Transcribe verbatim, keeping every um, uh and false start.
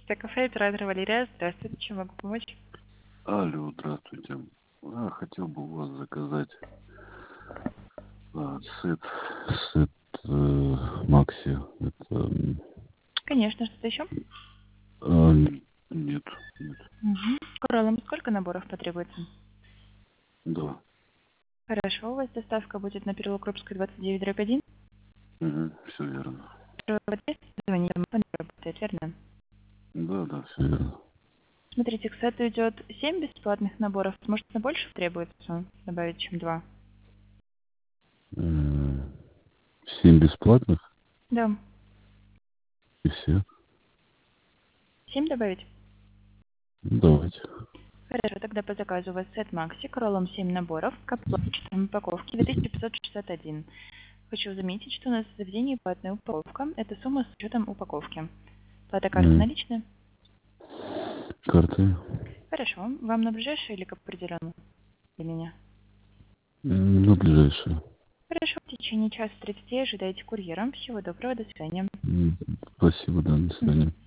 Это кафе, оператор Валерия. Здравствуйте, чем могу помочь? Алло, здравствуйте. А, хотел бы у вас заказать а, сет, сет э, Макси. Это м, Конечно, что-то еще? а, нет, нет. Угу. Кораллам сколько наборов потребуется? Да. Хорошо, у вас доставка будет на переулок Крупской, двадцать девять, дробь один. Угу, все верно. Первый подъезд, звоните, телефон работает, верно? Да, да, все верно. Смотрите, к сету идет семь бесплатных наборов. Может, на больше требуется добавить, чем два? М, Семь бесплатных Да. и все. Семь добавить? Ну, давайте. Хорошо, тогда по заказу у вас сет Макси, Кораллом семь наборов, каплочной упаковки две тысячи пятьсот шестьдесят один. Хочу заметить, что у нас в заведении платная упаковка. Это сумма с учетом упаковки. Плата карты М, наличная? Карты. Хорошо. Вам на ближайшее или к определенному для меня? М, Ну, ближайшие. Хорошо. В течение часа тридцати ожидайте курьера. Всего доброго. До свидания. М, Спасибо, да, до Мгм. свидания.